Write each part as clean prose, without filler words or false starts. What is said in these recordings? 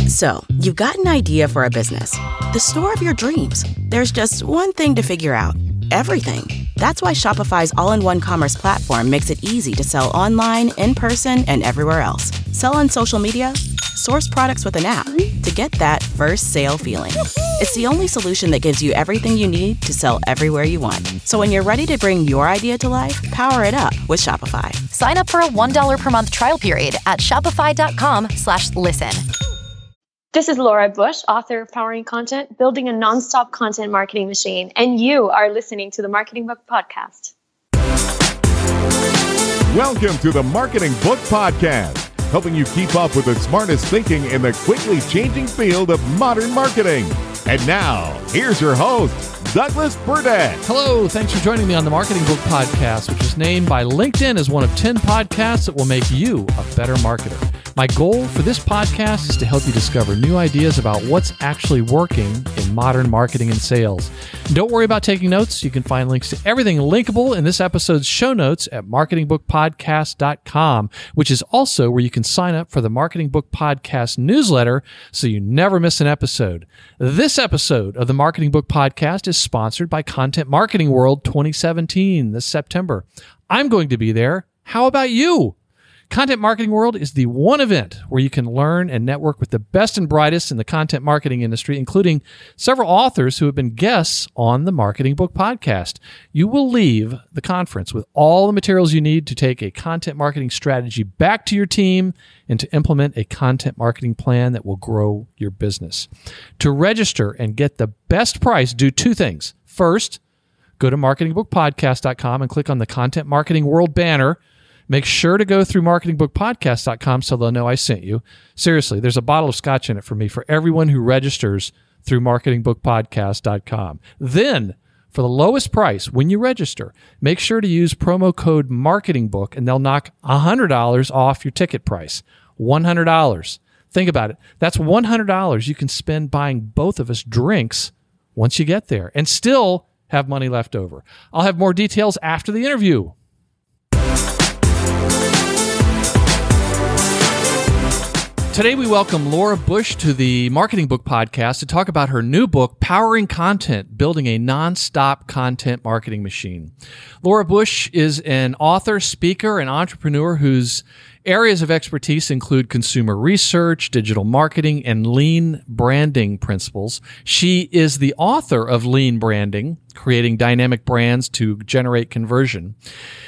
So, you've got an idea for a business, the store of your dreams. There's just one thing to figure out: everything. That's why Shopify's all-in-one commerce platform makes it easy to sell online, in person, and everywhere else. Sell on social media, source products with an app to get that first sale feeling. It's the only solution that gives you everything you need to sell everywhere you want. So when you're ready to bring your idea to life, power it up with Shopify. Sign up for a $1 per month trial period at shopify.com/listen. This is Laura Bush, author of Powering Content, Building a Nonstop Content Marketing Machine, and you are listening to the Marketing Book Podcast. Welcome to the Marketing Book Podcast, helping you keep up with the smartest thinking in the quickly changing field of modern marketing. And now, here's your host, Douglas Burdett. Hello, thanks for joining me on the Marketing Book Podcast, which is named by LinkedIn as one of 10 podcasts that will make you a better marketer. My goal for this podcast is to help you discover new ideas about what's actually working in modern marketing and sales. And don't worry about taking notes. You can find links to everything linkable in this episode's show notes at marketingbookpodcast.com, which is also where you can sign up for the Marketing Book Podcast newsletter so you never miss an episode. This episode of the Marketing Book Podcast is sponsored by Content Marketing World 2017 this September. I'm going to be there. How about you? Content Marketing World is the one event where you can learn and network with the best and brightest in the content marketing industry, including several authors who have been guests on the Marketing Book Podcast. You will leave the conference with all the materials you need to take a content marketing strategy back to your team and to implement a content marketing plan that will grow your business. To register and get the best price, do two things. First, go to marketingbookpodcast.com and click on the Content Marketing World banner. Make sure to go through marketingbookpodcast.com so they'll know I sent you. Seriously, there's a bottle of scotch in it for me for everyone who registers through marketingbookpodcast.com. Then, for the lowest price, when you register, make sure to use promo code MARKETINGBOOK and they'll knock $100 off your ticket price. $100. Think about it. That's $100 you can spend buying both of us drinks once you get there and still have money left over. I'll have more details after the interview. Today, we welcome Laura Bush to the Marketing Book Podcast to talk about her new book, Powering Content, Building a Nonstop Content Marketing Machine. Laura Bush is an author, speaker, and entrepreneur whose areas of expertise include consumer research, digital marketing, and lean branding principles. She is the author of Lean Branding, Creating Dynamic Brands to Generate Conversion.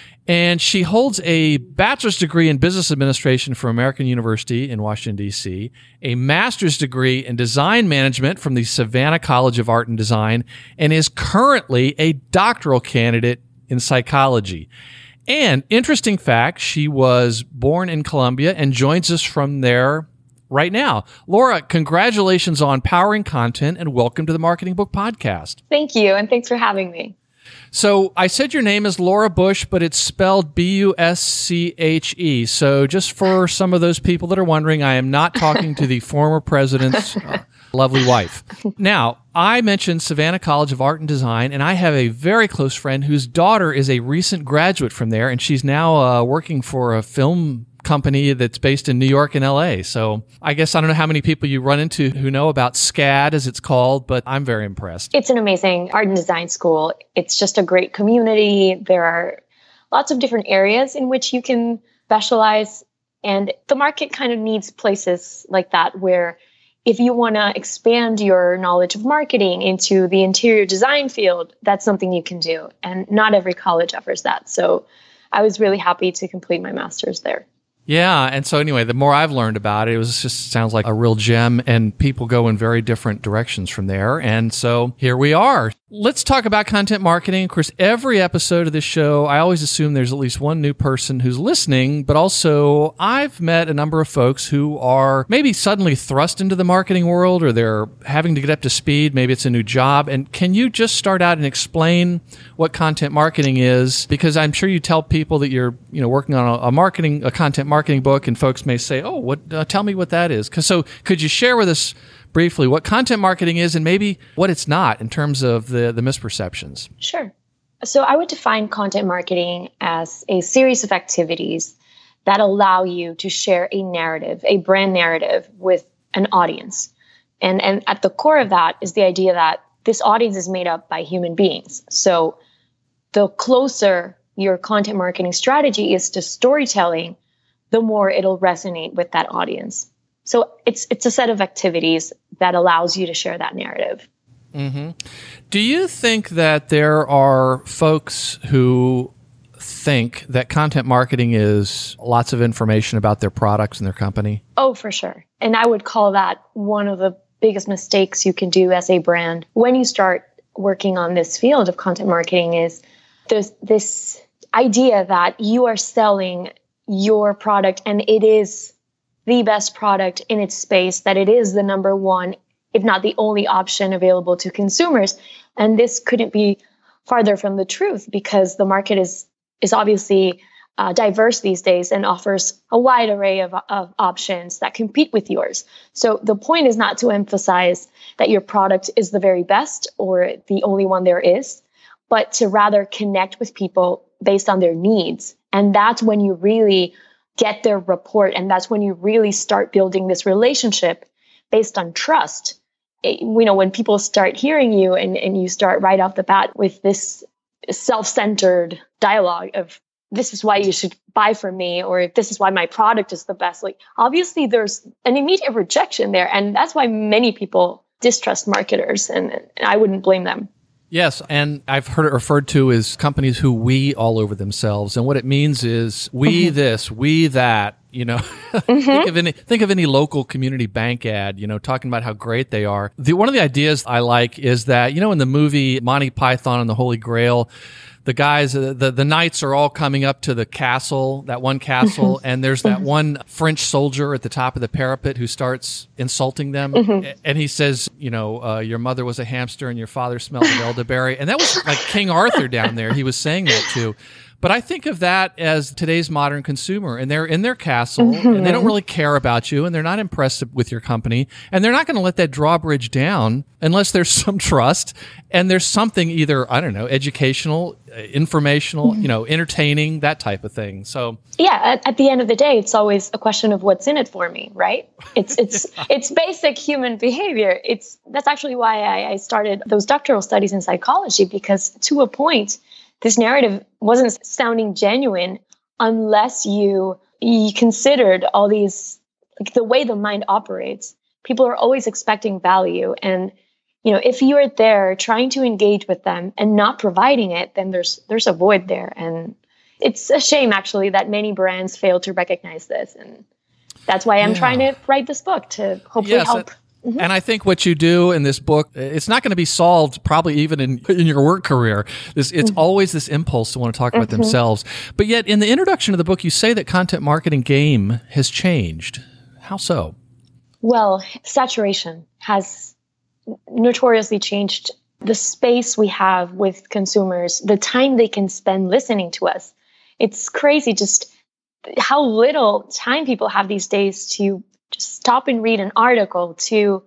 And she holds a bachelor's degree in business administration from American University in Washington, D.C., a master's degree in design management from the Savannah College of Art and Design, and is currently a doctoral candidate in psychology. And interesting fact, she was born in Colombia and joins us from there right now. Laura, congratulations on Powering Content and welcome to the Marketing Book Podcast. Thank you, and thanks for having me. So I said your name is Laura Bush, but it's spelled B-U-S-C-H-E. So just for some of those people that are wondering, I am not talking to the former president's lovely wife. Now, I mentioned Savannah College of Art and Design, and I have a very close friend whose daughter is a recent graduate from there, and she's now working for a film company that's based in New York and LA. So I guess I don't know how many people you run into who know about SCAD, as it's called, but I'm very impressed. It's an amazing art and design school. It's just a great community. There are lots of different areas in which you can specialize. And the market kind of needs places like that where if you want to expand your knowledge of marketing into the interior design field, that's something you can do. And not every college offers that. So I was really happy to complete my master's there. Yeah, and so anyway, the more I've learned about it, it was just sounds like a real gem, and people go in very different directions from there. And so here we are. Let's talk about content marketing. Of course, every episode of this show, I always assume there's at least one new person who's listening, but also I've met a number of folks who are maybe suddenly thrust into the marketing world, or they're having to get up to speed. Maybe it's a new job. And can you just start out and explain what content marketing is? Because I'm sure you tell people that you're, working on a content marketing book, and folks may say, "Oh, tell me what that is." So could you share with us briefly what content marketing is and maybe what it's not in terms of the misperceptions? Sure. So I would define content marketing as a series of activities that allow you to share a narrative, a brand narrative with an audience. And at the core of that is the idea that this audience is made up by human beings. So the closer your content marketing strategy is to storytelling, the more it'll resonate with that audience. So it's a set of activities that allows you to share that narrative. Mm-hmm. Do you think that there are folks who think that content marketing is lots of information about their products and their company? Oh, for sure. And I would call that one of the biggest mistakes you can do as a brand when you start working on this field of content marketing is there's this idea that you are selling your product and it is the best product in its space, that it is the number one, if not the only option available to consumers. And this couldn't be farther from the truth because the market is obviously diverse these days and offers a wide array of options that compete with yours. So the point is not to emphasize that your product is the very best or the only one there is, but to rather connect with people based on their needs. And that's when you really get their rapport. And that's when you really start building this relationship based on trust. When people start hearing you and you start right off the bat with this self-centered dialogue of, this is why you should buy from me, or this is why my product is the best. Like, obviously there's an immediate rejection there. And that's why many people distrust marketers, and I wouldn't blame them. Yes, and I've heard it referred to as companies who we all over themselves. And what it means is we this, we that, think of any local community bank ad, talking about how great they are. One of the ideas I like is that, in the movie Monty Python and the Holy Grail, the guys, the knights are all coming up to the castle, that one castle, and there's that one French soldier at the top of the parapet who starts insulting them. And he says, your mother was a hamster and your father smelled of elderberry. And that was like King Arthur down there. He was saying that too. But I think of that as today's modern consumer, and they're in their castle, and they don't really care about you, and they're not impressed with your company, and they're not going to let that drawbridge down unless there's some trust, and there's something either, I don't know, educational, informational, entertaining, that type of thing. So yeah, at the end of the day, it's always a question of what's in it for me, right? It's basic human behavior. That's actually why I started those doctoral studies in psychology, because to a point, this narrative wasn't sounding genuine unless you considered all these, like the way the mind operates. People are always expecting value. And, if you are there trying to engage with them and not providing it, then there's a void there. And it's a shame, actually, that many brands fail to recognize this. And that's why I'm trying to write this book to hopefully help. And I think what you do in this book, it's not going to be solved probably even in your work career. It's always this impulse to want to talk about themselves. But yet in the introduction of the book, you say that content marketing game has changed. How so? Well, saturation has notoriously changed the space we have with consumers, the time they can spend listening to us. It's crazy just how little time people have these days to just stop and read an article, to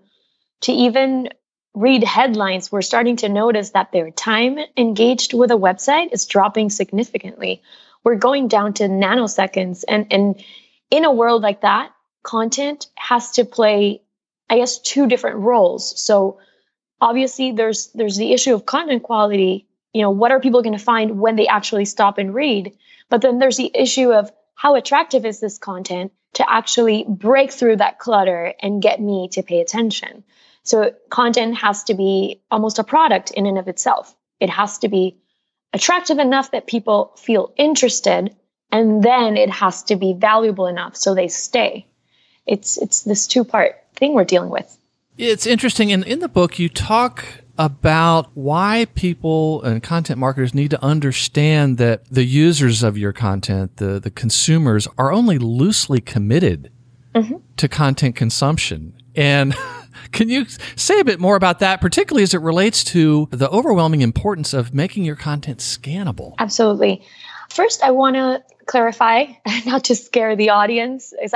even read headlines. We're starting to notice that their time engaged with a website is dropping significantly. We're going down to nanoseconds. And in a world like that, content has to play, I guess, two different roles. So obviously there's the issue of content quality. What are people going to find when they actually stop and read? But then there's the issue of how attractive is this content to actually break through that clutter and get me to pay attention. So content has to be almost a product in and of itself. It has to be attractive enough that people feel interested, and then it has to be valuable enough so they stay. It's this two-part thing we're dealing with. It's interesting. And in the book, you talk about why people and content marketers need to understand that the users of your content, the consumers, are only loosely committed to content consumption. And can you say a bit more about that, particularly as it relates to the overwhelming importance of making your content scannable? Absolutely. First, I want to clarify, not to scare the audience, is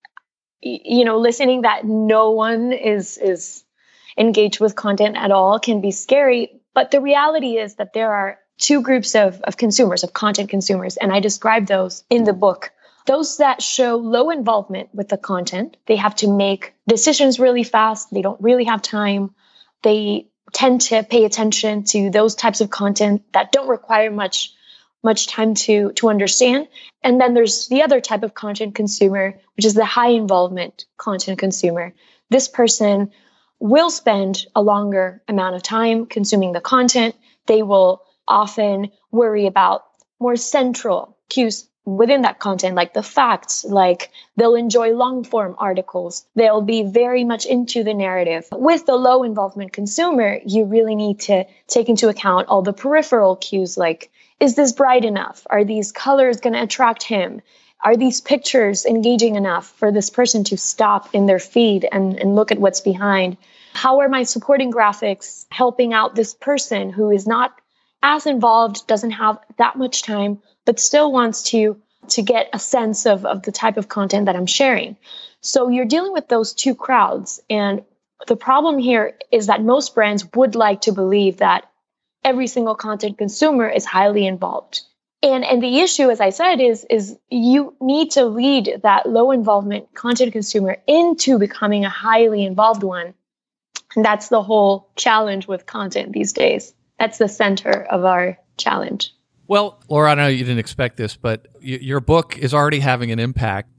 listening that no one is engaged with content at all can be scary. But the reality is that there are two groups of consumers, of content consumers. And I describe those in the book. Those that show low involvement with the content, they have to make decisions really fast. They don't really have time. They tend to pay attention to those types of content that don't require much time to understand. And then there's the other type of content consumer, which is the high involvement content consumer. This person will spend a longer amount of time consuming the content. They will often worry about more central cues within that content, like the facts, like they'll enjoy long form articles. They'll be very much into the narrative. With the low involvement consumer, you really need to take into account all the peripheral cues, like, is this bright enough? Are these colors going to attract him? Are these pictures engaging enough for this person to stop in their feed and look at what's behind? How are my supporting graphics helping out this person who is not as involved, doesn't have that much time, but still wants to get a sense of the type of content that I'm sharing? So you're dealing with those two crowds. And the problem here is that most brands would like to believe that every single content consumer is highly involved. And the issue, as I said, is you need to lead that low involvement content consumer into becoming a highly involved one. And that's the whole challenge with content these days. That's the center of our challenge. Well, Laura, I know you didn't expect this, but your book is already having an impact.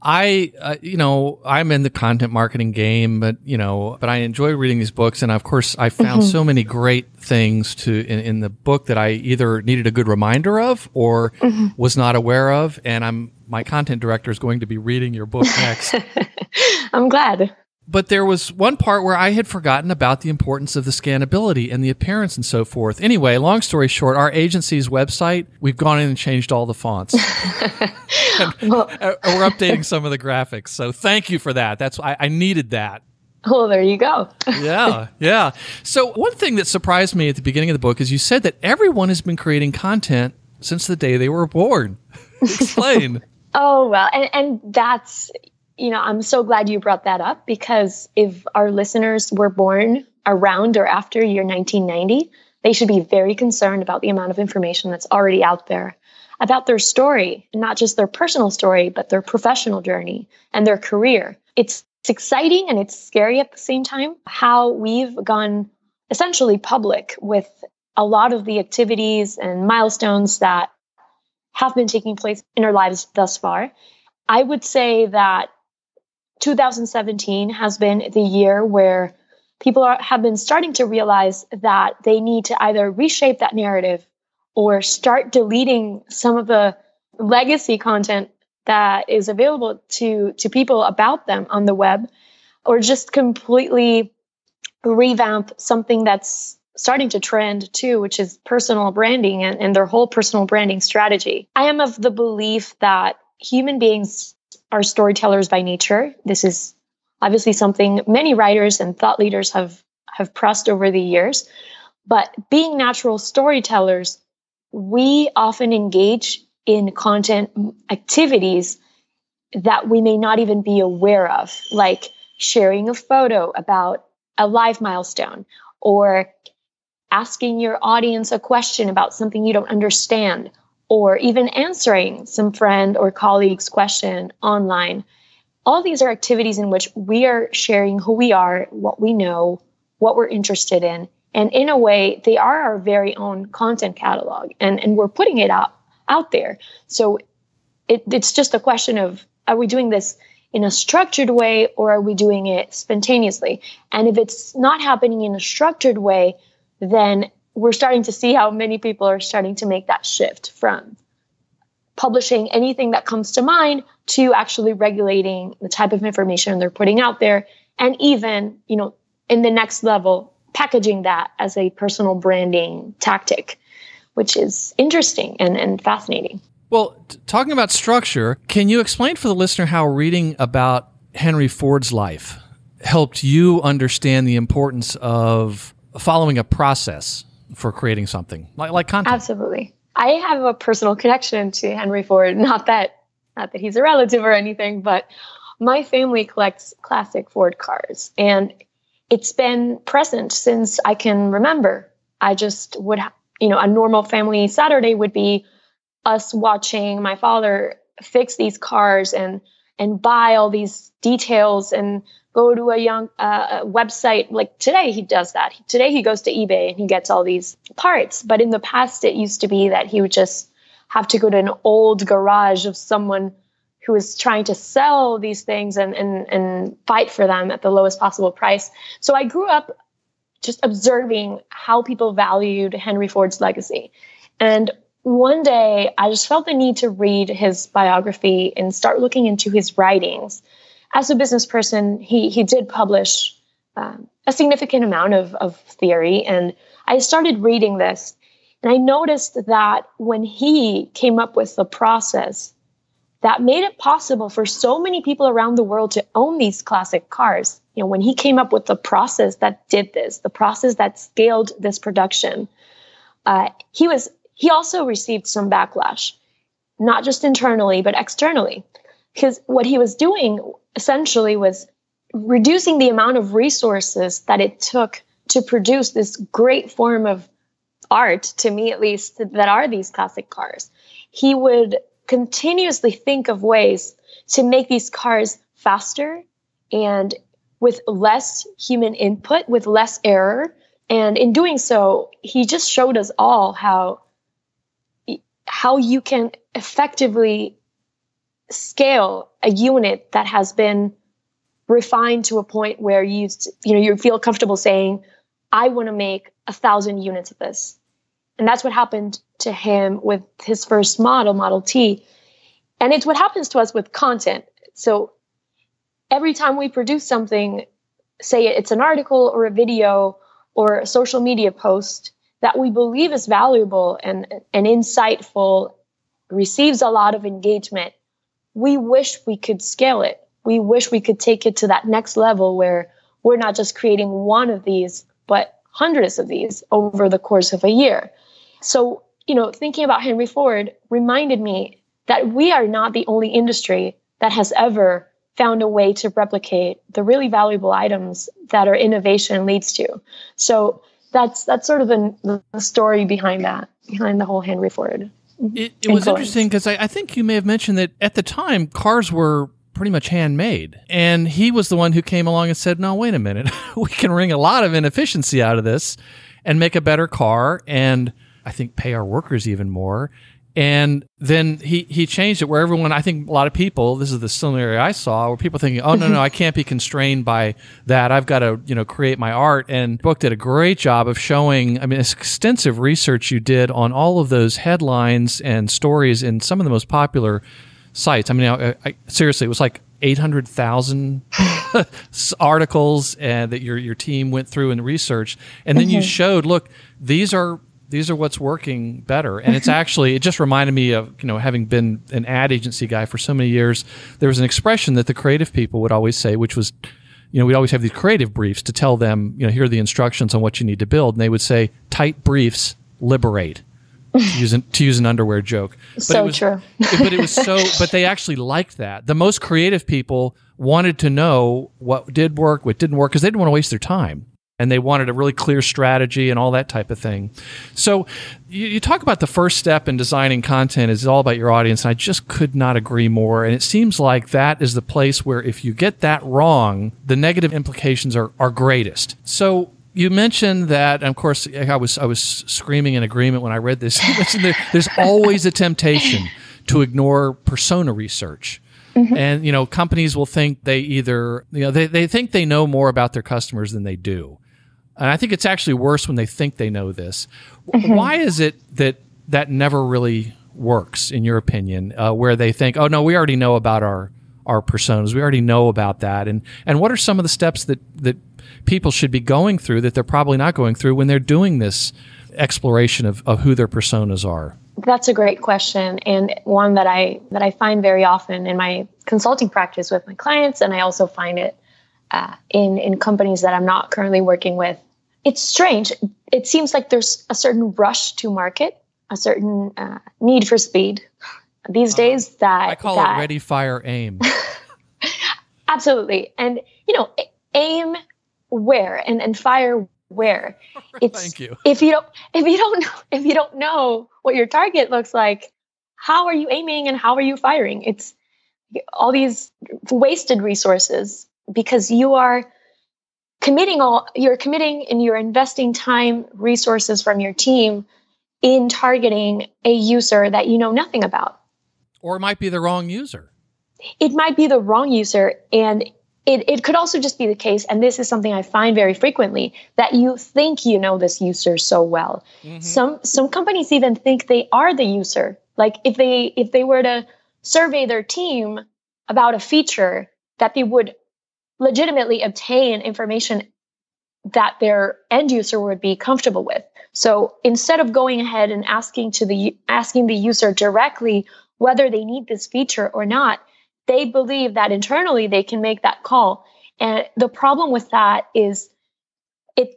I'm in the content marketing game, but I enjoy reading these books. And of course, I found so many great things in the book that I either needed a good reminder of or was not aware of. And my content director is going to be reading your book next. I'm glad. But there was one part where I had forgotten about the importance of the scannability and the appearance and so forth. Anyway, long story short, our agency's website, we've gone in and changed all the fonts. We're updating some of the graphics. So thank you for that. I needed that. Oh, there you go. Yeah. So one thing that surprised me at the beginning of the book is you said that everyone has been creating content since the day they were born. Explain. Oh, well, and that's... I'm so glad you brought that up, because if our listeners were born around or after year 1990, they should be very concerned about the amount of information that's already out there about their story, not just their personal story, but their professional journey and their career. It's exciting and it's scary at the same time how we've gone essentially public with a lot of the activities and milestones that have been taking place in our lives thus far. I would say that 2017 has been the year where people have been starting to realize that they need to either reshape that narrative or start deleting some of the legacy content that is available to people about them on the web, or just completely revamp something that's starting to trend too, which is personal branding and their whole personal branding strategy. I am of the belief that human beings are storytellers by nature. This is obviously something many writers and thought leaders have pressed over the years. But being natural storytellers, we often engage in content activities that we may not even be aware of, like sharing a photo about a life milestone, or asking your audience a question about something you don't understand, or even answering some friend or colleague's question online. All these are activities in which we are sharing who we are, what we know, what we're interested in. And in a way, they are our very own content catalog. And we're putting it out there. So it's just a question of, are we doing this in a structured way, or are we doing it spontaneously? And if it's not happening in a structured way, then we're starting to see how many people are starting to make that shift from publishing anything that comes to mind to actually regulating the type of information they're putting out there. And even, in the next level, packaging that as a personal branding tactic, which is interesting and fascinating. Well, talking about structure, can you explain for the listener how reading about Henry Ford's life helped you understand the importance of following a process for creating something like content? Absolutely. I have a personal connection to Henry Ford, not that he's a relative or anything, but my family collects classic Ford cars, and it's been present since I can remember. I just would, a normal family Saturday would be us watching my father fix these cars and buy all these details and go to a website. Like today he does that. Today he goes to eBay and he gets all these parts. But in the past, it used to be that he would just have to go to an old garage of someone who is trying to sell these things and fight for them at the lowest possible price. So I grew up just observing how people valued Henry Ford's legacy. And one day I just felt the need to read his biography and start looking into his writings. As a business person, he did publish a significant amount of theory. And I started reading this, and I noticed that when he came up with the process that made it possible for so many people around the world to own these classic cars, when he came up with the process that did this, the process that scaled this production, he also received some backlash, not just internally, but externally. Because what he was doing essentially was reducing the amount of resources that it took to produce this great form of art, to me at least, that are these classic cars. He would continuously think of ways to make these cars faster and with less human input, with less error. And in doing so, he just showed us all how you can effectively scale a unit that has been refined to a point where you feel comfortable saying, I want to make 1,000 units of this. And that's what happened to him with his first Model T. And it's what happens to us with content. So every time we produce something, say it's an article or a video or a social media post that we believe is valuable and insightful, receives a lot of engagement, we wish we could scale it. We wish we could take it to that next level where we're not just creating one of these, but hundreds of these over the course of a year. So, thinking about Henry Ford reminded me that we are not the only industry that has ever found a way to replicate the really valuable items that our innovation leads to. So that's sort of the story behind the whole Henry Ford. It was interesting because I think you may have mentioned that at the time, cars were pretty much handmade. And he was the one who came along and said, no, wait a minute. We can wring a lot of inefficiency out of this and make a better car and I think pay our workers even more. And then he changed it where everyone, I think a lot of people, this is the scenario I saw, where people thinking, oh, no, I can't be constrained by that. I've got to, create my art. And the book did a great job of showing, it's extensive research you did on all of those headlines and stories in some of the most popular sites. Seriously, it was like 800,000 articles and that your team went through and researched. And then you showed, look, these are what's working better. And it's actually, it just reminded me of, having been an ad agency guy for so many years, there was an expression that the creative people would always say, which was, we'd always have these creative briefs to tell them, here are the instructions on what you need to build. And they would say, tight briefs liberate, to use an underwear joke. But true. But they actually liked that. The most creative people wanted to know what did work, what didn't work, because they didn't want to waste their time. And they wanted a really clear strategy and all that type of thing. So you talk about the first step in designing content is all about your audience, and I just could not agree more. And it seems like that is the place where if you get that wrong, the negative implications are greatest. So you mentioned that, and of course, I was screaming in agreement when I read this. You mentioned there's always a temptation to ignore persona research. Mm-hmm. And, companies will think they either, they think they know more about their customers than they do. And I think it's actually worse when they think they know this. Mm-hmm. Why is it that never really works, in your opinion, where they think, oh, no, we already know about our personas. We already know about that. And what are some of the steps that people should be going through that they're probably not going through when they're doing this exploration of who their personas are? That's a great question, and one that I find very often in my consulting practice with my clients, and I also find it in companies that I'm not currently working with. It's strange. It seems like there's a certain rush to market, a certain need for speed these days. That I call it ready, fire, aim. Absolutely, and aim where and fire where. It's, Thank you. If you don't know what your target looks like, how are you aiming and how are you firing? It's all these wasted resources because you're committing and you're investing time, resources from your team in targeting a user that you know nothing about. Or it might be the wrong user. It might be the wrong user. And it could also just be the case, and this is something I find very frequently, that you think you know this user so well. Mm-hmm. Some companies even think they are the user. Like if they were to survey their team about a feature, that they would legitimately obtain information that their end user would be comfortable with. So instead of going ahead and asking the user directly whether they need this feature or not, they believe that internally they can make that call. And the problem with that is it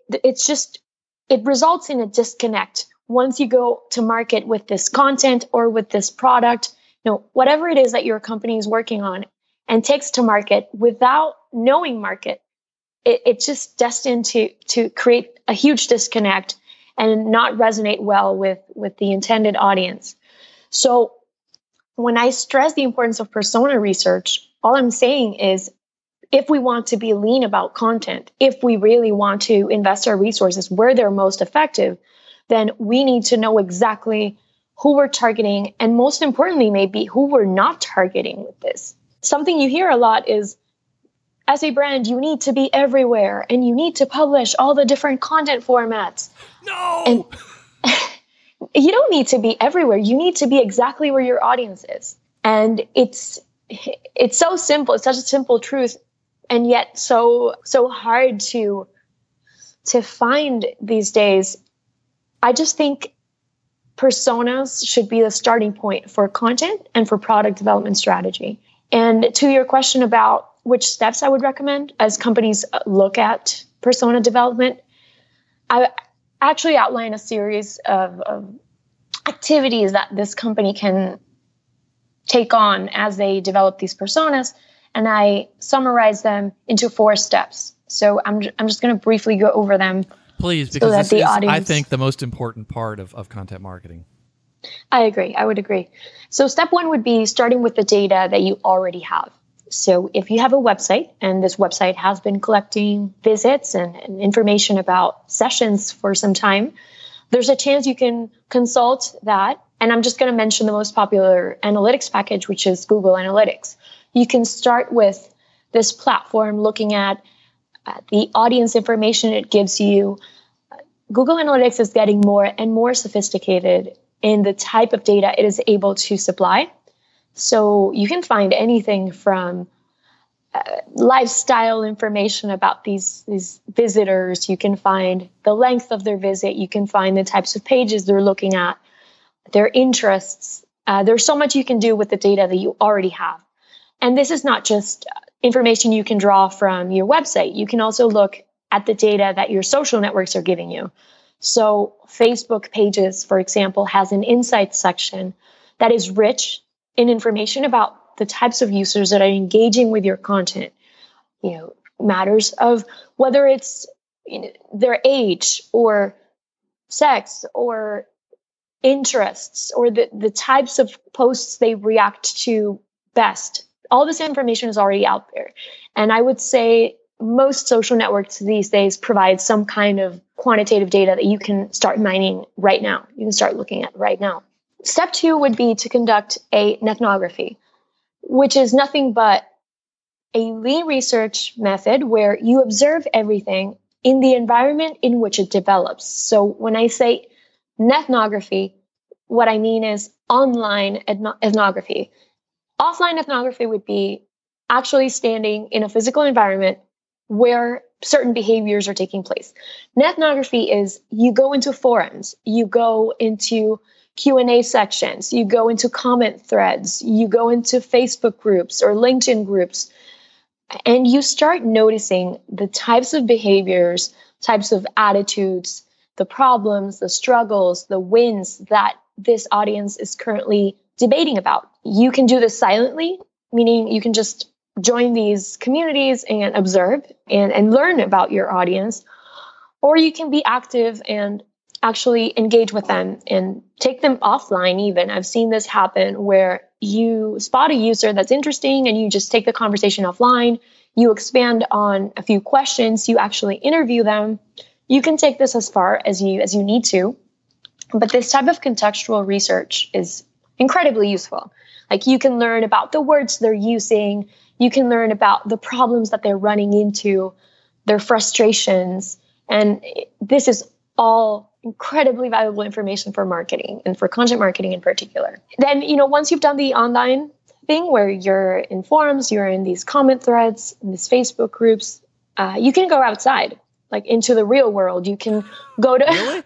results in a disconnect. Once you go to market with this content or with this product, whatever it is that your company is working on, and takes to market without knowing market, it's just destined to create a huge disconnect and not resonate well with the intended audience. So when I stress the importance of persona research, all I'm saying is if we want to be lean about content, if we really want to invest our resources where they're most effective, then we need to know exactly who we're targeting, and most importantly, maybe who we're not targeting with this. Something you hear a lot is, as a brand, you need to be everywhere and you need to publish all the different content formats. No! And you don't need to be everywhere. You need to be exactly where your audience is. And it's so simple. It's such a simple truth, and yet so hard to find these days. I just think personas should be the starting point for content and for product development strategy. And to your question about which steps I would recommend as companies look at persona development, I actually outline a series of activities that this company can take on as they develop these personas, and I summarize them into 4 steps. So I'm just going to briefly go over them. Please, because so this is, I think, the most important part of content marketing. I agree. I would agree. So step 1 would be starting with the data that you already have. So if you have a website and this website has been collecting visits and information about sessions for some time, there's a chance you can consult that. And I'm just going to mention the most popular analytics package, which is Google Analytics. You can start with this platform looking at the audience information it gives you. Google Analytics is getting more and more sophisticated in the type of data it is able to supply. So you can find anything from lifestyle information about these visitors. You can find the length of their visit. You can find the types of pages they're looking at, their interests. There's so much you can do with the data that you already have. And this is not just information you can draw from your website. You can also look at the data that your social networks are giving you. So Facebook pages, for example, has an insights section that is rich in information about the types of users that are engaging with your content. Matters of whether it's their age or sex or interests or the types of posts they react to best. All this information is already out there. And I would say most social networks these days provide some kind of quantitative data that you can start mining right now. You can start looking at right now. Step 2 would be to conduct a nethnography, which is nothing but a lean research method where you observe everything in the environment in which it develops. So when I say nethnography, what I mean is online ethnography. Offline ethnography would be actually standing in a physical environment where certain behaviors are taking place. Nethnography is you go into forums, you go into Q&A sections, you go into comment threads, you go into Facebook groups or LinkedIn groups, and you start noticing the types of behaviors, types of attitudes, the problems, the struggles, the wins that this audience is currently debating about. You can do this silently, meaning you can just join these communities and observe and learn about your audience, or you can be active and actually engage with them and take them offline even. I've seen this happen where you spot a user that's interesting and you just take the conversation offline. You expand on a few questions. You actually interview them. You can take this as far as you need to. But this type of contextual research is incredibly useful. Like, you can learn about the words they're using. You can learn about the problems that they're running into, their frustrations. And this is all incredibly valuable information for marketing and for content marketing in particular. Then, once you've done the online thing where you're in forums, you're in these comment threads, in these Facebook groups, you can go outside, like into the real world. You can go to... Really?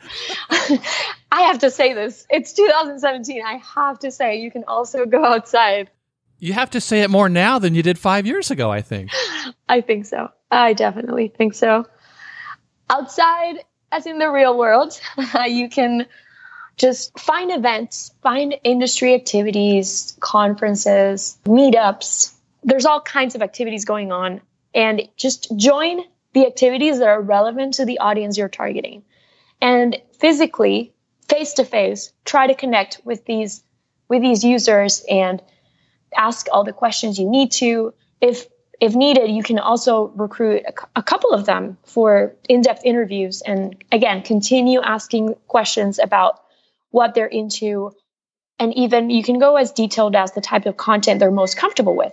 I have to say this. It's 2017. I have to say, you can also go outside. You have to say it more now than you did 5 years ago, I think. I think so. I definitely think so. Outside, as in the real world, you can just find events, find industry activities, conferences, meetups. There's all kinds of activities going on, and just join the activities that are relevant to the audience you're targeting. And physically, face-to-face, try to connect with these users and ask all the questions you need to. If needed, you can also recruit a couple of them for in-depth interviews. And again, continue asking questions about what they're into. And even you can go as detailed as the type of content they're most comfortable with.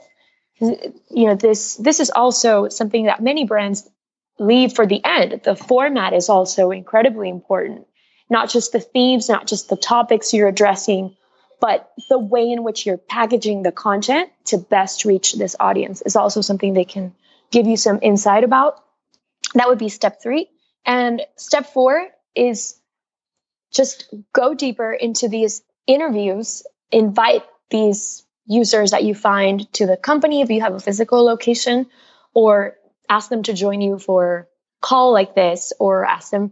This is also something that many brands leave for the end. The format is also incredibly important. Not just the themes, not just the topics you're addressing, but the way in which you're packaging the content to best reach this audience is also something they can give you some insight about. That would be step 3. And step 4 is just go deeper into these interviews, invite these users that you find to the company if you have a physical location, or ask them to join you for a call like this, or ask them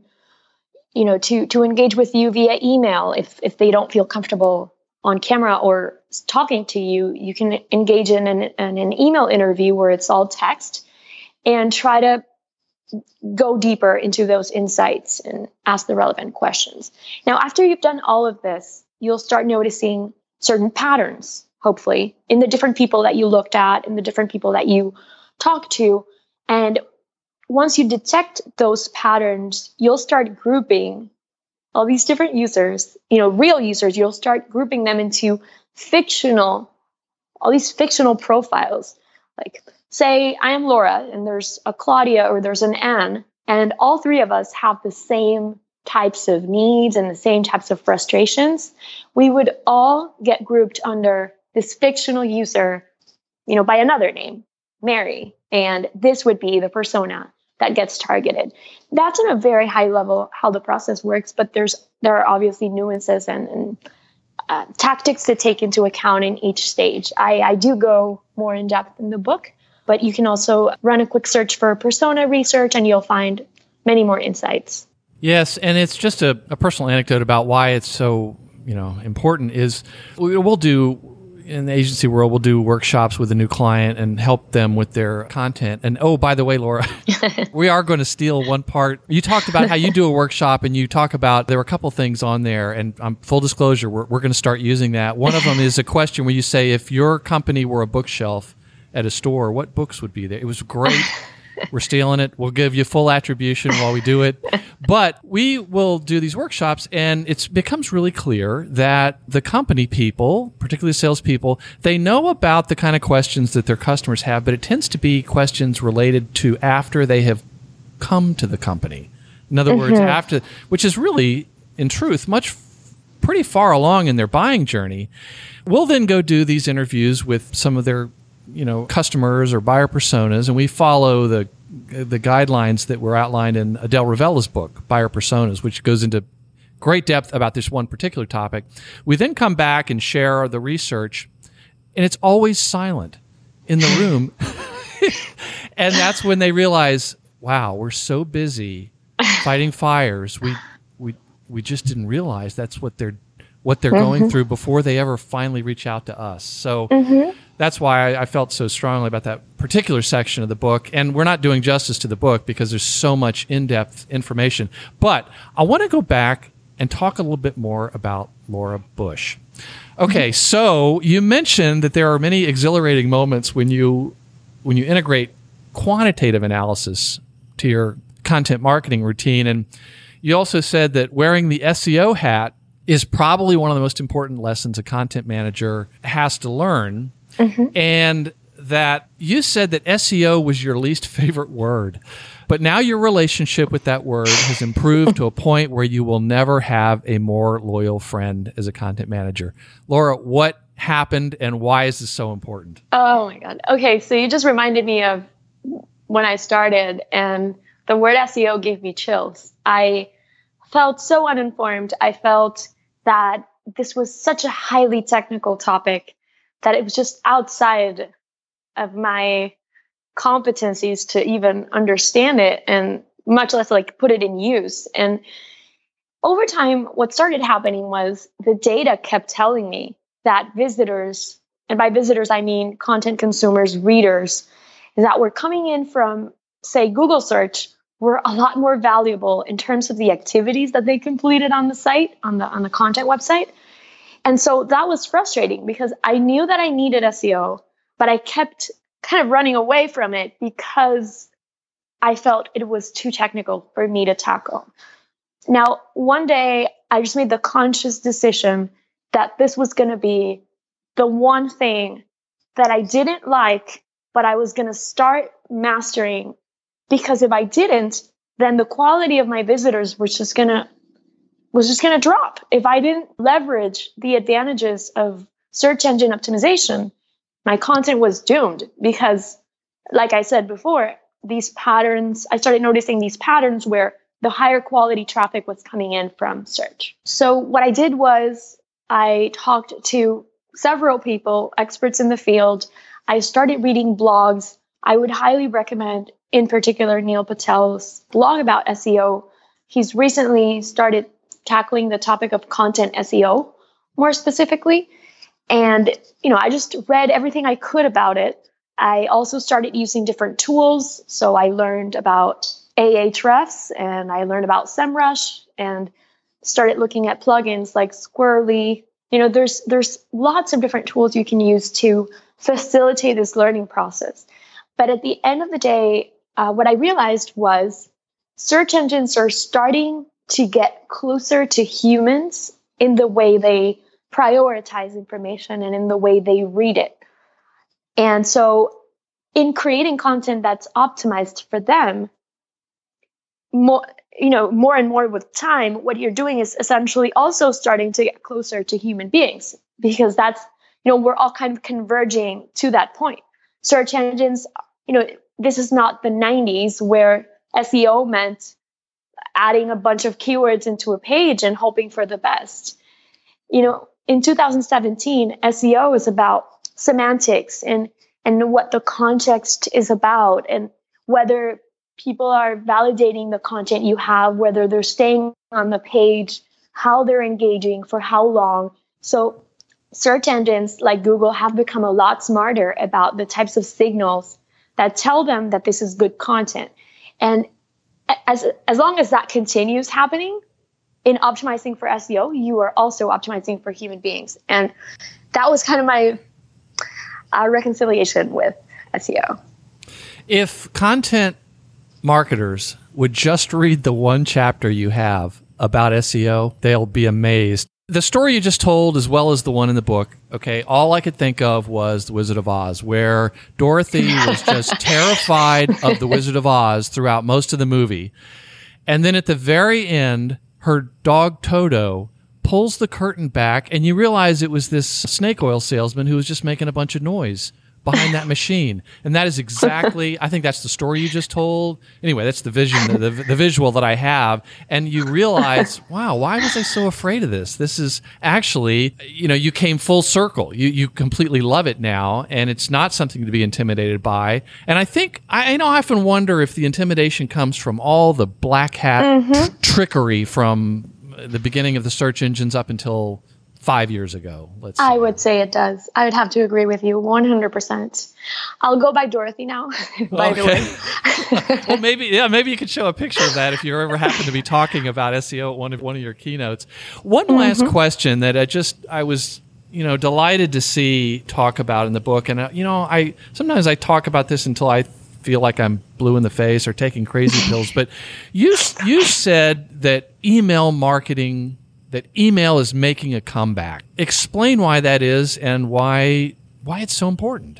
to engage with you via email if they don't feel comfortable on camera or talking to you. You can engage in an email interview where it's all text and try to go deeper into those insights and ask the relevant questions. Now, after you've done all of this, you'll start noticing certain patterns, hopefully, in the different people that you looked at, in the different people that you talked to. And once you detect those patterns, you'll start grouping all these different users, real users. You'll start grouping them into all these fictional profiles. Like, say I am Laura and there's a Claudia or there's an Anne, and all 3 of us have the same types of needs and the same types of frustrations. We would all get grouped under this fictional user, by another name, Mary. And this would be the persona that gets targeted. That's on a very high level how the process works, but there are obviously nuances and tactics to take into account in each stage. I do go more in depth in the book, but you can also run a quick search for persona research and you'll find many more insights. Yes, and it's just a personal anecdote about why it's so important is we'll do, in the agency world, we'll do workshops with a new client and help them with their content. And oh, by the way, Laura, we are going to steal one part. You talked about how you do a workshop and you talk about, there were a couple things on there, and full disclosure, we're going to start using that. One of them is a question where you say, if your company were a bookshelf at a store, what books would be there? It was great. We're stealing it. We'll give you full attribution while we do it. But we will do these workshops, and it becomes really clear that the company people, particularly salespeople, they know about the kind of questions that their customers have, but it tends to be questions related to after they have come to the company. In other words, after, which is really, in truth, pretty far along in their buying journey. We'll then go do these interviews with some of their customers or buyer personas, and we follow the guidelines that were outlined in Adele Ravella's book, Buyer Personas, which goes into great depth about this one particular topic. We then come back and share the research, and it's always silent in the room. And that's when they realize, wow, we're so busy fighting fires. We just didn't realize that's what they're going through before they ever finally reach out to us. So that's why I felt so strongly about that particular section of the book. And we're not doing justice to the book because there's so much in-depth information. But I want to go back and talk a little bit more about Laura Bush. Okay, so you mentioned that there are many exhilarating moments when you integrate quantitative analysis to your content marketing routine. And you also said that wearing the SEO hat is probably one of the most important lessons a content manager has to learn. And that you said that SEO was your least favorite word. But now your relationship with that word has improved to a point where you will never have a more loyal friend as a content manager. Laura, what happened and why is this so important? Oh my God. Okay, so you just reminded me of when I started, and the word SEO gave me chills. I felt so uninformed. I felt that this was such a highly technical topic that it was just outside of my competencies to even understand it, and much less like put it in use. And over time, what started happening was the data kept telling me that visitors, and by visitors, I mean content consumers, readers, that were coming in from, say, Google search, were a lot more valuable in terms of the activities that they completed on the site, on the content website. And so that was frustrating because I knew that I needed SEO, but I kept kind of running away from it because I felt it was too technical for me to tackle. Now, one day I just made the conscious decision that this was going to be the one thing that I didn't like, but I was going to start mastering, because if I didn't, then the quality of my visitors was just going to drop. If I didn't leverage the advantages of search engine optimization, my content was doomed because, like I said before, these patterns, I started noticing these patterns where the higher quality traffic was coming in from search. So what I did was I talked to several people, experts in the field. I started reading blogs. I would highly recommend, in particular, Neil Patel's blog about SEO. He's recently started tackling the topic of content SEO more specifically. And, I just read everything I could about it. I also started using different tools. So I learned about Ahrefs and I learned about SEMrush and started looking at plugins like Squirrely. There's lots of different tools you can use to facilitate this learning process. But at the end of the day, what I realized was search engines are starting to get closer to humans in the way they prioritize information and in the way they read it. And so in creating content that's optimized for them, more and more with time, what you're doing is essentially also starting to get closer to human beings, because that's, we're all kind of converging to that point. Search engines, this is not the 90s where SEO meant adding a bunch of keywords into a page and hoping for the best. In 2017, SEO is about semantics and what the context is about, and whether people are validating the content you have, whether they're staying on the page, how they're engaging, for how long. So search engines like Google have become a lot smarter about the types of signals that tell them that this is good content. And as long as that continues happening, in optimizing for SEO, you are also optimizing for human beings. And that was kind of my reconciliation with SEO. If content marketers would just read the one chapter you have about SEO, they'll be amazed. The story you just told, as well as the one in the book, okay, all I could think of was The Wizard of Oz, where Dorothy was just terrified of The Wizard of Oz throughout most of the movie. And then at the very end, her dog Toto pulls the curtain back, and you realize it was this snake oil salesman who was just making a bunch of noise behind that machine. And that is exactly, I think that's the story you just told. Anyway, that's the vision, the visual that I have. And you realize, wow, why was I so afraid of this? This is actually, you came full circle. You completely love it now, and it's not something to be intimidated by. And I think, I often wonder if the intimidation comes from all the black hat trickery from the beginning of the search engines up until 5 years ago, let's say? I would say it does. I would have to agree with you 100%. I'll go by Dorothy now, by the way. Well, maybe you could show a picture of that if you ever happen to be talking about SEO at one of your keynotes. One last question that I was delighted to see talk about in the book. And, I sometimes I talk about this until I feel like I'm blue in the face or taking crazy pills. But you said that email marketing, that email is making a comeback. Explain why that is and why it's so important.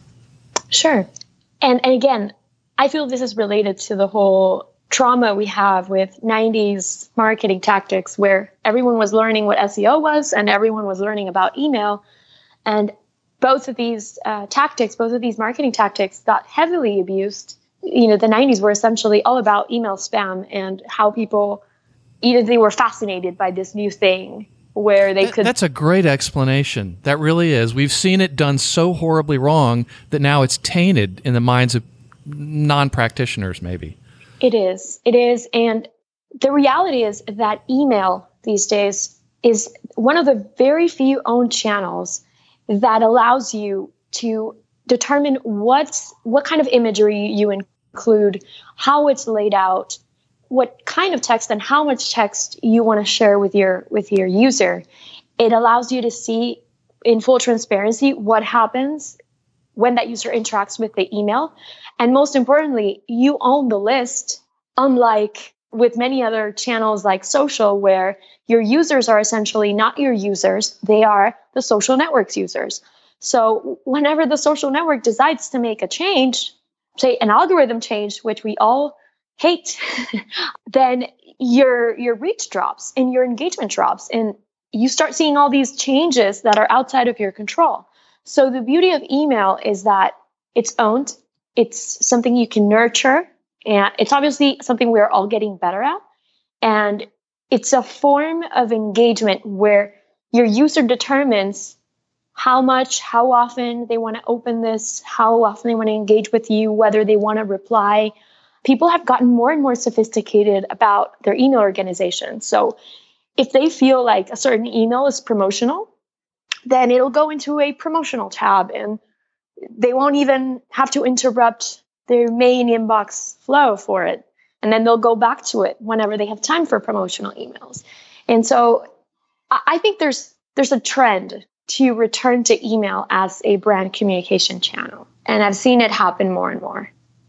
Sure. And again, I feel this is related to the whole trauma we have with 90s marketing tactics where everyone was learning what SEO was and everyone was learning about email. And both of these marketing tactics got heavily abused. The 90s were essentially all about email spam and how people, they were fascinated by this new thing where they could... That's a great explanation. That really is. We've seen it done so horribly wrong that now it's tainted in the minds of non-practitioners, maybe. It is. And the reality is that email these days is one of the very few owned channels that allows you to determine what kind of imagery you include, how it's laid out, what kind of text and how much text you want to share with your user. It allows you to see in full transparency what happens when that user interacts with the email. And most importantly, you own the list, unlike with many other channels like social, where your users are essentially not your users, they are the social network's users. So whenever the social network decides to make a change, say an algorithm change, which we all hate, then your reach drops and your engagement drops, and you start seeing all these changes that are outside of your control. So the beauty of email is that it's owned, it's something you can nurture, and it's obviously something we're all getting better at. And it's a form of engagement where your user determines how much, how often they want to open this, how often they want to engage with you, whether they want to reply. People have gotten more and more sophisticated about their email organization. So if they feel like a certain email is promotional, then it'll go into a promotional tab and they won't even have to interrupt their main inbox flow for it. And then they'll go back to it whenever they have time for promotional emails. And so I think there's a trend to return to email as a brand communication channel. And I've seen it happen more and more.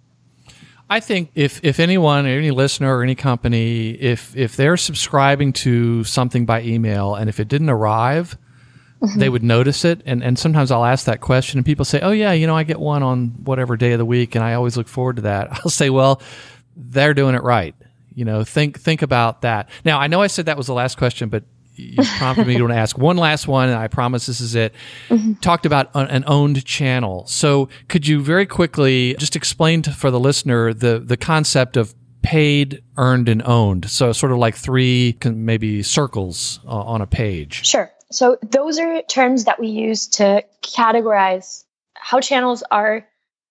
I think if anyone, or any listener or any company, if they're subscribing to something by email and if it didn't arrive, they would notice it. And sometimes I'll ask that question and people say, oh yeah, I get one on whatever day of the week and I always look forward to that. I'll say, well, they're doing it right. Think about that. Now, I know I said that was the last question, but you prompted me to ask one last one, and I promise this is it. Talked about an owned channel. So could you very quickly just explain for the listener the concept of paid, earned, and owned? So sort of like three maybe circles on a page. Sure. So those are terms that we use to categorize how channels are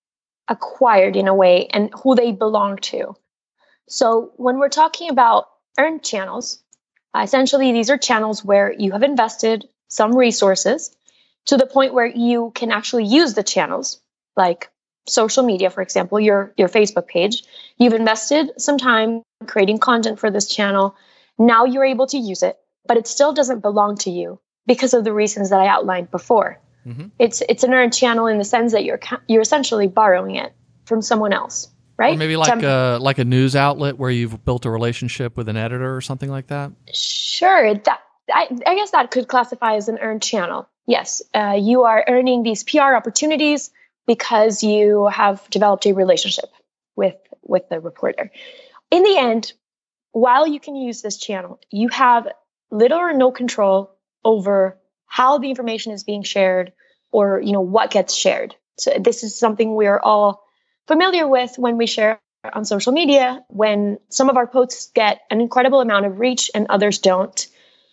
acquired in a way and who they belong to. So when we're talking about earned channels, essentially these are channels where you have invested some resources to the point where you can actually use the channels, like social media, for example, your Facebook page. You've invested some time creating content for this channel. Now you're able to use it, but it still doesn't belong to you because of the reasons that I outlined before. It's an earned channel in the sense that you're essentially borrowing it from someone else, right? Or maybe like a news outlet where you've built a relationship with an editor or something like that? Sure. I guess that could classify as an earned channel. Yes. You are earning these PR opportunities because you have developed a relationship with the reporter. In the end, while you can use this channel, you have little or no control over how the information is being shared or, what gets shared. So this is something we're all familiar with when we share on social media, when some of our posts get an incredible amount of reach and others don't.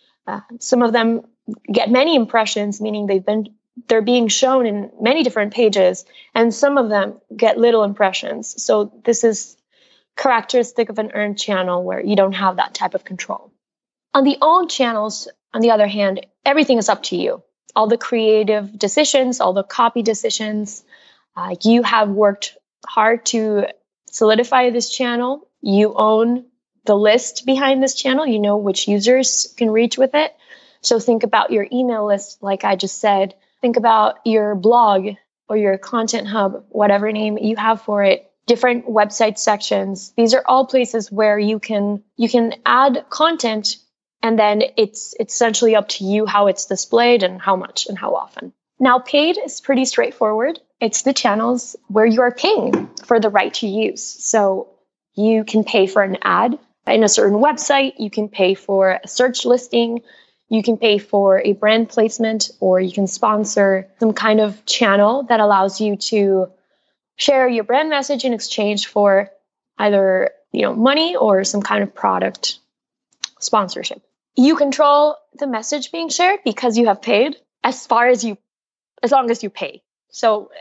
Some of them get many impressions, meaning they're being shown in many different pages, and some of them get little impressions. So this is characteristic of an earned channel where you don't have that type of control. On the owned channels, on the other hand, everything is up to you. All the creative decisions, all the copy decisions, you have worked hard to solidify this channel. You own the list behind this channel. You know which users can reach with it. So think about your email list, like I just said. Think about your blog or your content hub, whatever name you have for it, different website sections. These are all places where you can add content, and then it's essentially up to you how it's displayed and how much and how often. Now, paid is pretty straightforward. It's the channels where you are paying for the right to use. So you can pay for an ad in a certain website. You can pay for a search listing. You can pay for a brand placement, or you can sponsor some kind of channel that allows you to share your brand message in exchange for either, money or some kind of product sponsorship. You control the message being shared because you have paid as long as you pay. So,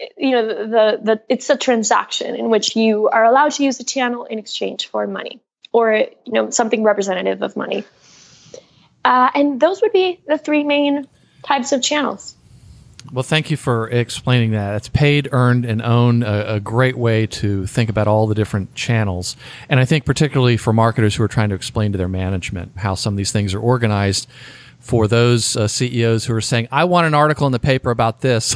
it's a transaction in which you are allowed to use the channel in exchange for money or, something representative of money. And those would be the three main types of channels. Well, thank you for explaining that. It's paid, earned, and owned, a great way to think about all the different channels. And I think particularly for marketers who are trying to explain to their management how some of these things are organized, for those CEOs who are saying, I want an article in the paper about this.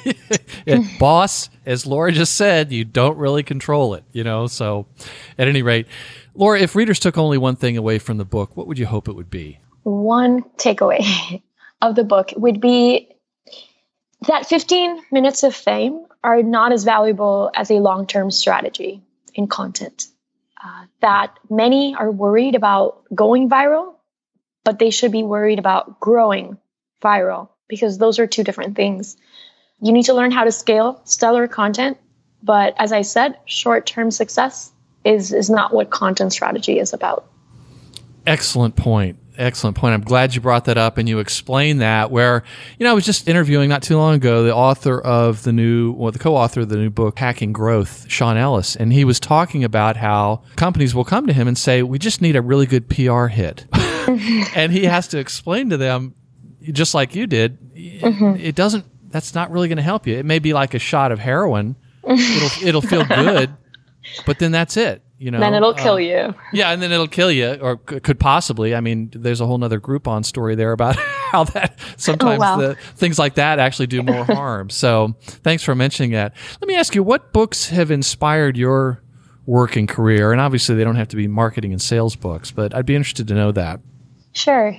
Boss, as Laura just said, you don't really control it, So at any rate, Laura, if readers took only one thing away from the book, what would you hope it would be? One takeaway of the book would be that 15 minutes of fame are not as valuable as a long-term strategy in content. That many are worried about going viral, but they should be worried about growing viral, because those are two different things. You need to learn how to scale stellar content, but as I said, short-term success is not what content strategy is about. Excellent point. I'm glad you brought that up and you explained that, where, I was just interviewing not too long ago the co-author of the new book, Hacking Growth, Sean Ellis, and he was talking about how companies will come to him and say, we just need a really good PR hit. And he has to explain to them, just like you did, that's not really going to help you. It may be like a shot of heroin. It'll feel good, but then that's it. Then it'll kill you. Yeah, and then it'll kill you, or could possibly. I mean, there's a whole nother Groupon story there about how that sometimes things like that actually do more harm. So thanks for mentioning that. Let me ask you, what books have inspired your working career? And obviously they don't have to be marketing and sales books, but I'd be interested to know that. Sure.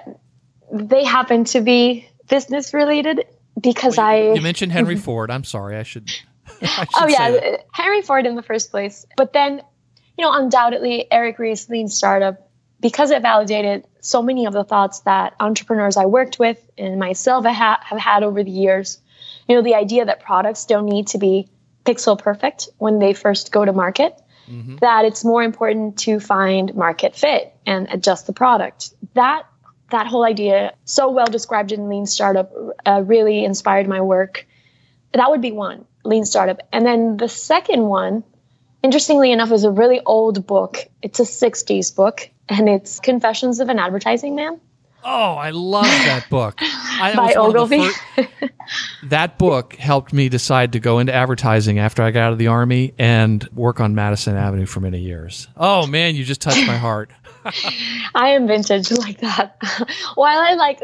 They happen to be business related because You mentioned Henry Ford. I'm sorry, I should say Henry Ford in the first place. But then, undoubtedly, Eric Ries's Lean Startup, because it validated so many of the thoughts that entrepreneurs I worked with and myself have had over the years. The idea that products don't need to be pixel perfect when they first go to market, that it's more important to find market fit and adjust the product. That whole idea, so well described in Lean Startup, really inspired my work. That would be one, Lean Startup. And then the second one, interestingly enough, is a really old book. It's a 60s book, and it's Confessions of an Advertising Man. Oh, I love that book. By Ogilvy. That book helped me decide to go into advertising after I got out of the Army and work on Madison Avenue for many years. Oh, man, you just touched my heart. I am vintage like that. While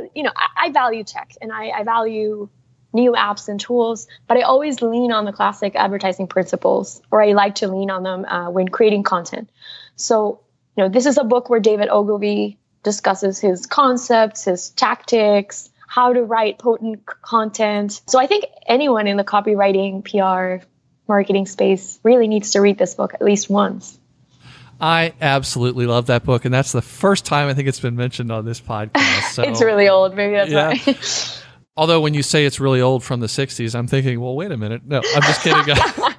I value tech and I value new apps and tools, but I always lean on the classic advertising principles, or I like to lean on them when creating content. So, this is a book where David Ogilvy discusses his concepts, his tactics, how to write potent content. So I think anyone in the copywriting, PR, marketing space really needs to read this book at least once. I absolutely love that book, and that's the first time I think it's been mentioned on this podcast. So, it's really old, maybe that's why. Although when you say it's really old from the 60s, I'm thinking, well, wait a minute. No, I'm just kidding.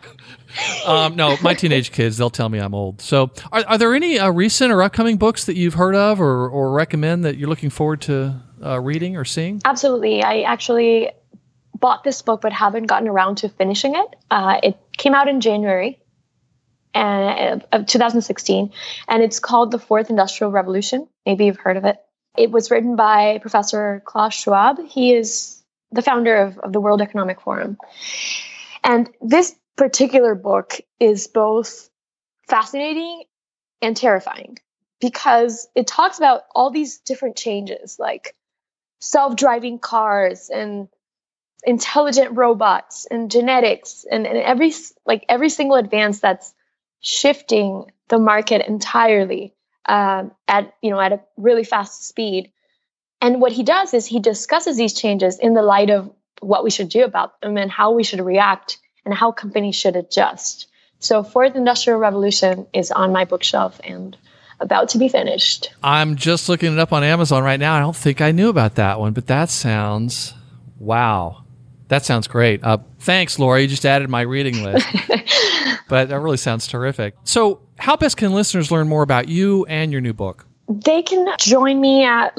No, my teenage kids, they'll tell me I'm old. So are there any recent or upcoming books that you've heard of or recommend that you're looking forward to reading or seeing? Absolutely. I actually bought this book but haven't gotten around to finishing it. It came out in January. of 2016, and it's called The Fourth Industrial Revolution. Maybe you've heard of it. It was written by Professor Klaus Schwab. He is the founder of the World Economic Forum. And this particular book is both fascinating and terrifying because it talks about all these different changes, like self-driving cars and intelligent robots and genetics and every single advance that's shifting the market entirely at a really fast speed. And what he does is he discusses these changes in the light of what we should do about them and how we should react and how companies should adjust. So Fourth Industrial Revolution is on my bookshelf and about to be finished. I'm just looking it up on Amazon right now. I don't think I knew about that one, but that sounds, wow. That sounds great. Thanks, Laura. You just added my reading list. But that really sounds terrific. So how best can listeners learn more about you and your new book? They can join me at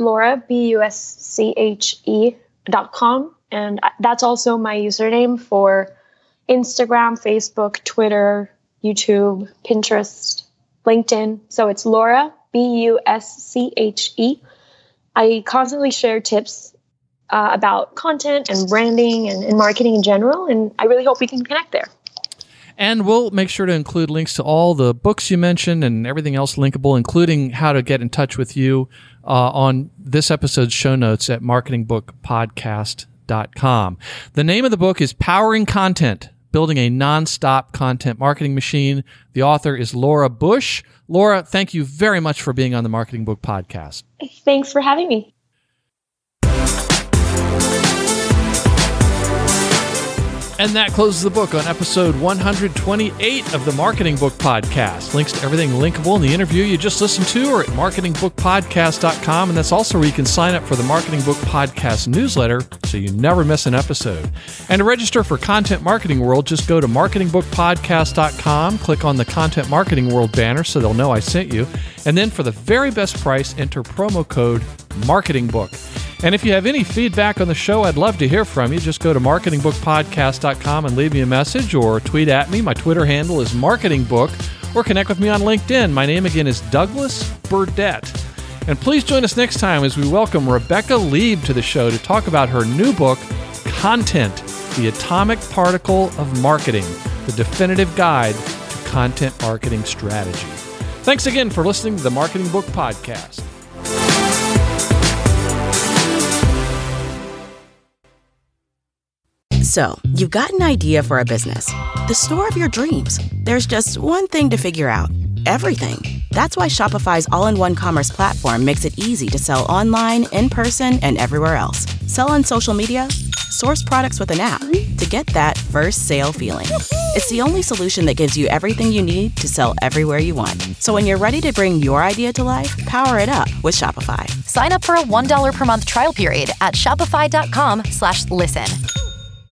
laurabusche.com. And that's also my username for Instagram, Facebook, Twitter, YouTube, Pinterest, LinkedIn. So it's Laura, Busche. I constantly share tips about content and branding and marketing in general. And I really hope we can connect there. And we'll make sure to include links to all the books you mentioned and everything else linkable, including how to get in touch with you on this episode's show notes at marketingbookpodcast.com. The name of the book is Powering Content, Building a Nonstop Content Marketing Machine. The author is Laura Bush. Laura, thank you very much for being on the Marketing Book Podcast. Thanks for having me. And that closes the book on episode 128 of the Marketing Book Podcast. Links to everything linkable in the interview you just listened to are at marketingbookpodcast.com, and that's also where you can sign up for the Marketing Book Podcast newsletter so you never miss an episode. And to register for Content Marketing World, just go to marketingbookpodcast.com, click on the Content Marketing World banner so they'll know I sent you, and then for the very best price, enter promo code MARKETINGBOOK. And if you have any feedback on the show, I'd love to hear from you. Just go to marketingbookpodcast.com and leave me a message or tweet at me. My Twitter handle is marketingbook, or connect with me on LinkedIn. My name again is Douglas Burdett. And please join us next time as we welcome Rebecca Lieb to the show to talk about her new book, Content, the Atomic Particle of Marketing, the definitive guide to content marketing strategy. Thanks again for listening to the Marketing Book Podcast. So, you've got an idea for a business, the store of your dreams. There's just one thing to figure out: everything. That's why Shopify's all-in-one commerce platform makes it easy to sell online, in person, and everywhere else. Sell on social media, source products with an app to get that first sale feeling. It's the only solution that gives you everything you need to sell everywhere you want. So when you're ready to bring your idea to life, power it up with Shopify. Sign up for a $1 per month trial period at shopify.com/listen.